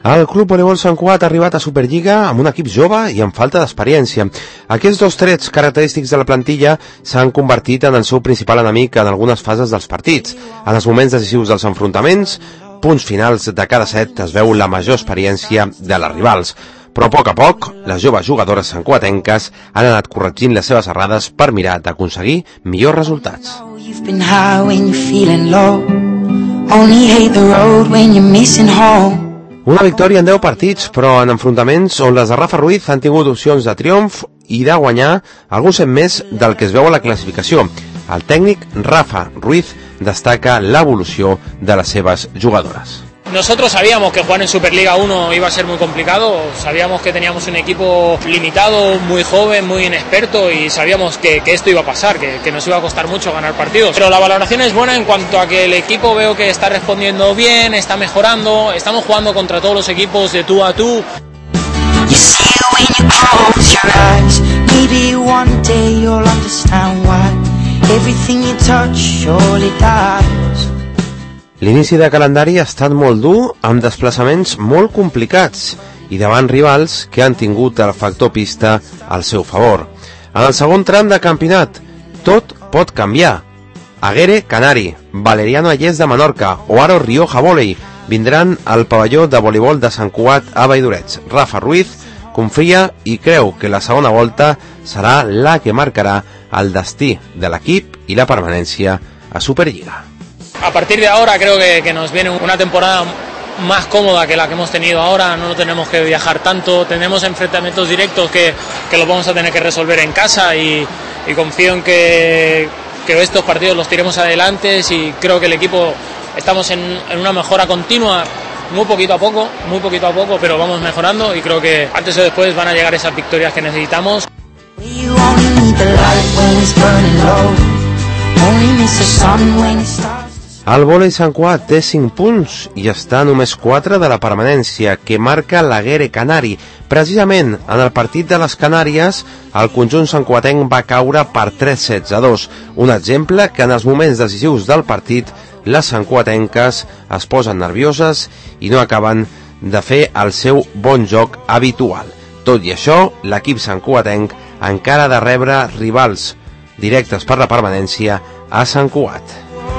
El Club Voleibol Sant Cugat ha arribat a Superliga amb un equip jove i amb falta d'experiència. Aquests dos trets característics de la plantilla s'han convertit en el seu principal enemic en algunes fases dels partits. En els moments decisius dels enfrontaments, punts finals de cada set, es veu la major experiència de les rivals. Però a poc, les joves jugadores santcugatenques han anat corregint les seves errades per mirar d'aconseguir millors resultats. Una victòria en 10 partits, però en enfrontaments on les de Rafa Ruiz han tingut opcions de triomf i de guanyar algun set més del que es veu a la classificació. El tècnic Rafa Ruiz destaca l'evolució de les seves jugadores. Nosotros sabíamos que jugar en Superliga 1 iba a ser muy complicado, sabíamos que teníamos un equipo limitado, muy joven, muy inexperto y sabíamos que esto iba a pasar, que nos iba a costar mucho ganar partidos. Pero la valoración es buena en cuanto a que el equipo veo que está respondiendo bien, está mejorando, estamos jugando contra todos los equipos de tú a tú. L'inici de calendari ha estat molt dur, amb desplaçaments molt complicats i davant rivals que han tingut el factor pista al seu favor. En el segon tram de campionat, tot pot canviar. Aguere Canari, Valeriano Allés de Menorca o Aro Rioja Volei vindran al pavelló de voleibol de Sant Cugat a Valldoreix. Rafa Ruiz confia i creu que la segona volta serà la que marcarà el destí de l'equip i la permanència a Superliga. A partir de ahora creo que nos viene una temporada más cómoda que la que hemos tenido ahora, no tenemos que viajar tanto, tenemos enfrentamientos directos que los vamos a tener que resolver en casa y confío en que estos partidos los tiremos adelante y creo que el equipo estamos en una mejora continua, muy poquito a poco, pero vamos mejorando y creo que antes o después van a llegar esas victorias que necesitamos. El vòlei Sant Cugat té 5 punts i està a només 4 de la permanència que marca l'Aguere Canari. Precisament en el partit de les Canàries, el conjunt santcugatenc va caure per 3-2. Un exemple que en els moments decisius del partit les santcugatenques es posen nervioses i no acaben de fer el seu bon joc habitual. Tot i això, l'equip santcugatenc encara ha de rebre rivals directes per la permanència a Sant Cugat.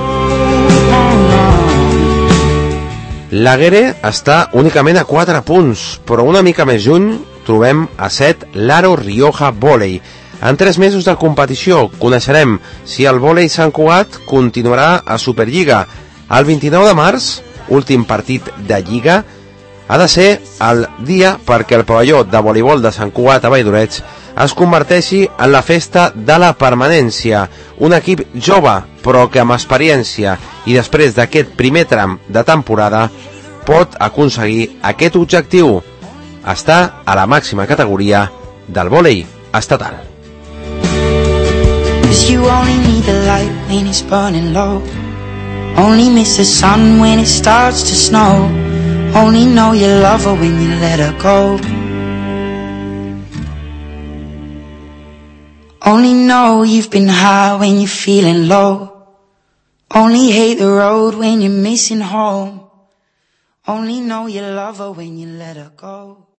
L'Aguere està únicament a 4 punts, però una mica més lluny trobem a 7 l'Aro Rioja Volei. En 3 mesos de competició coneixerem si el vòlei Sant Cugat continuarà a Superliga. El 29 de març, últim partit de Lliga, ha de ser el dia perquè el pavelló de voleibol de Sant Cugat a Valldoreix es converteixi en la festa de la permanència. Un equip jove, però que amb experiència i després d'aquest primer tram de temporada pot aconseguir aquest objectiu, estar a la màxima categoria del vòlei estatal. Only know you've been high when you're feeling low. Only hate the road when you're missing home. Only know you love her when you let her go.